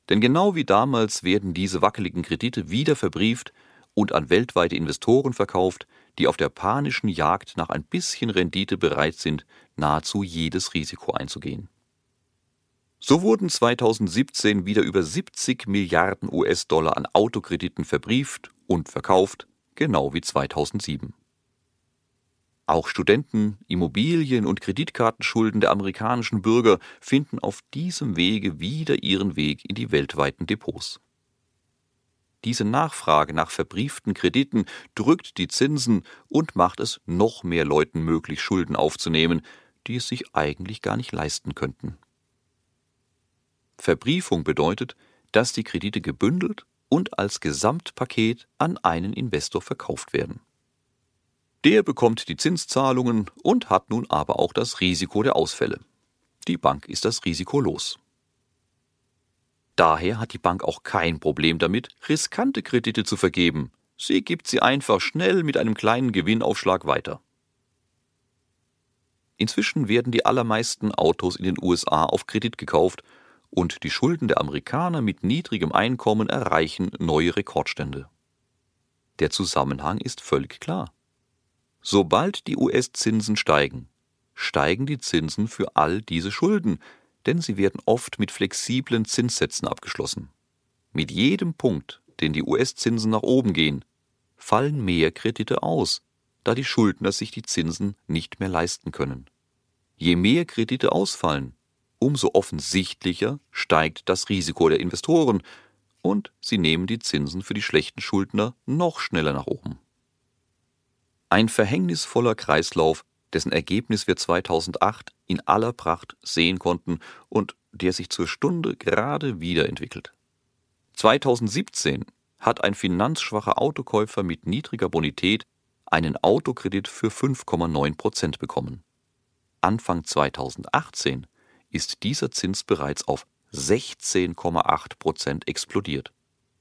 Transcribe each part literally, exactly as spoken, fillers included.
Denn genau wie damals werden diese wackeligen Kredite wieder verbrieft und an weltweite Investoren verkauft, die auf der panischen Jagd nach ein bisschen Rendite bereit sind, nahezu jedes Risiko einzugehen. So wurden zweitausendsiebzehn wieder über siebzig Milliarden U S-Dollar an Autokrediten verbrieft und verkauft, genau wie zweitausendsieben. Auch Studenten-, Immobilien- und Kreditkartenschulden der amerikanischen Bürger finden auf diesem Wege wieder ihren Weg in die weltweiten Depots. Diese Nachfrage nach verbrieften Krediten drückt die Zinsen und macht es noch mehr Leuten möglich, Schulden aufzunehmen, die es sich eigentlich gar nicht leisten könnten. Verbriefung bedeutet, dass die Kredite gebündelt und als Gesamtpaket an einen Investor verkauft werden. Der bekommt die Zinszahlungen und hat nun aber auch das Risiko der Ausfälle. Die Bank ist das Risiko los. Daher hat die Bank auch kein Problem damit, riskante Kredite zu vergeben. Sie gibt sie einfach schnell mit einem kleinen Gewinnaufschlag weiter. Inzwischen werden die allermeisten Autos in den U S A auf Kredit gekauft und die Schulden der Amerikaner mit niedrigem Einkommen erreichen neue Rekordstände. Der Zusammenhang ist völlig klar. Sobald die U S-Zinsen steigen, steigen die Zinsen für all diese Schulden, denn sie werden oft mit flexiblen Zinssätzen abgeschlossen. Mit jedem Punkt, den die U S-Zinsen nach oben gehen, fallen mehr Kredite aus, da die Schuldner sich die Zinsen nicht mehr leisten können. Je mehr Kredite ausfallen, umso offensichtlicher steigt das Risiko der Investoren und sie nehmen die Zinsen für die schlechten Schuldner noch schneller nach oben. Ein verhängnisvoller Kreislauf, dessen Ergebnis wir zweitausendacht in aller Pracht sehen konnten und der sich zur Stunde gerade wiederentwickelt. zweitausendsiebzehn hat ein finanzschwacher Autokäufer mit niedriger Bonität einen Autokredit für fünf Komma neun Prozent bekommen. Anfang zweitausendachtzehn ist dieser Zins bereits auf sechzehn Komma acht Prozent explodiert.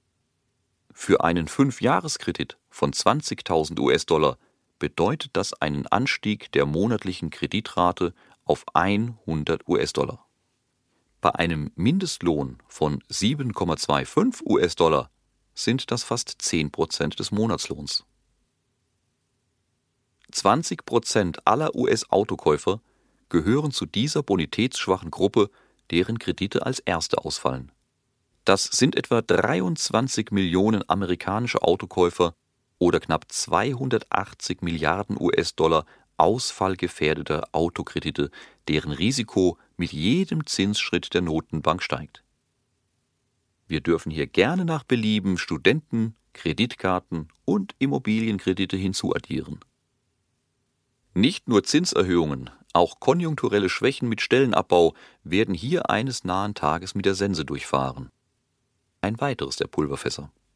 Für einen Fünfjahreskredit von zwanzigtausend U S-Dollar bedeutet das einen Anstieg der monatlichen Kreditrate auf hundert U S-Dollar. Bei einem Mindestlohn von sieben Komma fünfundzwanzig U S-Dollar sind das fast zehn Prozent des Monatslohns. zwanzig Prozent aller U S-Autokäufer gehören zu dieser bonitätsschwachen Gruppe, deren Kredite als erste ausfallen. Das sind etwa dreiundzwanzig Millionen amerikanische Autokäufer oder knapp zweihundertachtzig Milliarden U S-Dollar ausfallgefährdeter Autokredite, deren Risiko mit jedem Zinsschritt der Notenbank steigt. Wir dürfen hier gerne nach Belieben Studenten-, Kreditkarten- und Immobilienkredite hinzuaddieren. Nicht nur Zinserhöhungen, auch konjunkturelle Schwächen mit Stellenabbau werden hier eines nahen Tages mit der Sense durchfahren. Ein weiteres der Pulverfässer.